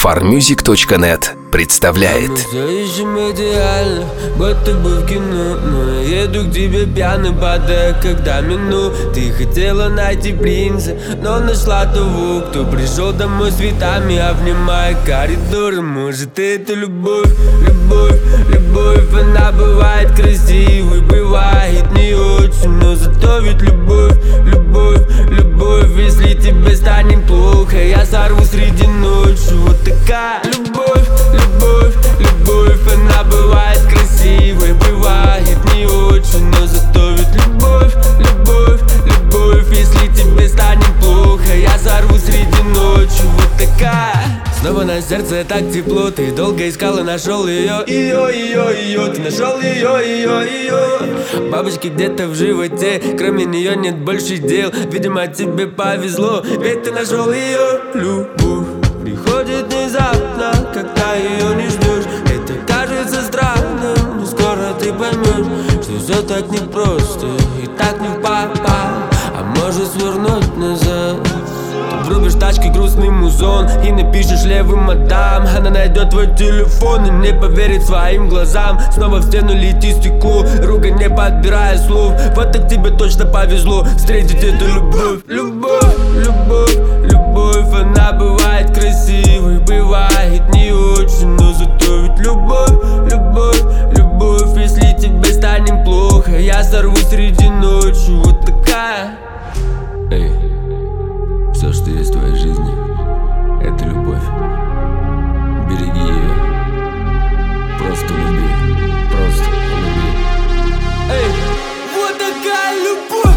Farmusic.net представляет. Все ищем идеально, будто бы в кино. Но я еду к тебе пьяный, падая, когда мину. Ты хотела найти принца, но нашла того, кто пришел домой с цветами, обнимая коридор. Может, это любовь, любовь, любовь. Она бывает красивой, бывает не очень, но зато ведь любовь, любовь, любовь. Если тебе станет плохо, я сорву среди ночи. Вот такая любовь, любовь, любовь. Она бывает красивой, бывает не очень, но зато ведь любовь, любовь, любовь. Если тебе станет плохо, я сорву среди ночи. Вот такая. Снова на сердце так тепло, ты долго искал и нашел ее. Ты нашел ее. Бабочки где-то в животе, кроме нее нет больше дел. Видимо, тебе повезло, ведь ты нашел ее. Любовь приходит внезапно, когда ее не ждешь. Это кажется странным, но скоро ты поймешь, что все так непросто и так не в попад. А может свернуть назад. Ты врубишь тачкой грустный музон и напишешь левым мадам. Она найдет твой телефон и не поверит своим глазам. Снова в стену летит стекло, ругань не подбирая слов. Вот так тебе точно повезло встретить эту любовь. Любовь, любовь, любовь. Она бывает красивой, бывает не очень, но зато ведь любовь, любовь, любовь. Если тебе станет плохо, я сорву среди ночи. Вот такая. Эй, все, что есть в твоей жизни, это любовь. Береги ее. Просто люби. Просто люби. Эй, вот такая любовь.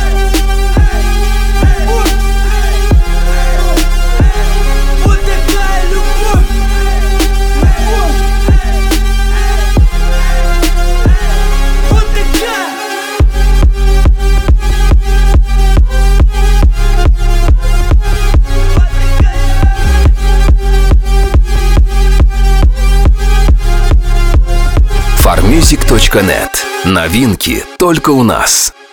Вот такая любовь. Вот такая. Farmusic.net. Новинки только у нас.